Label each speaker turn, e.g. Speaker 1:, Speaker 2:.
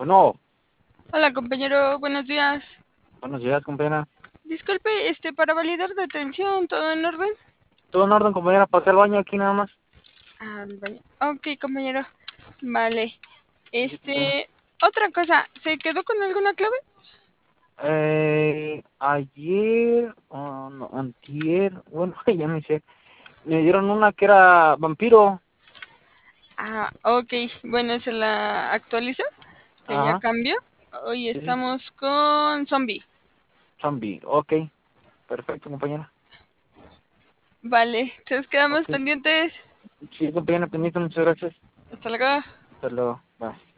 Speaker 1: Bueno,
Speaker 2: Hola compañero, buenos días.
Speaker 1: buenos días, compañera.
Speaker 2: Disculpe, para validar detención, ¿todo en orden?
Speaker 1: Todo en orden, compañera. Pasé al baño aquí nada más.
Speaker 2: Al baño. Ok, compañero. Vale.
Speaker 1: Sí, compañera.
Speaker 2: Otra cosa, ¿se quedó con alguna clave?
Speaker 1: Ayer, no, antier, bueno, ya no sé. Me dieron una que era vampiro.
Speaker 2: Ok. Bueno, se la actualizo, que ya
Speaker 1: Ajá,
Speaker 2: cambió. Hoy
Speaker 1: sí, sí.
Speaker 2: estamos con zombie.
Speaker 1: Zombie, ok. Perfecto, compañera.
Speaker 2: Vale, entonces quedamos
Speaker 1: Ok.
Speaker 2: pendientes.
Speaker 1: Sí, compañera, pendiente, muchas gracias.
Speaker 2: Hasta luego.
Speaker 1: Hasta luego. Bye.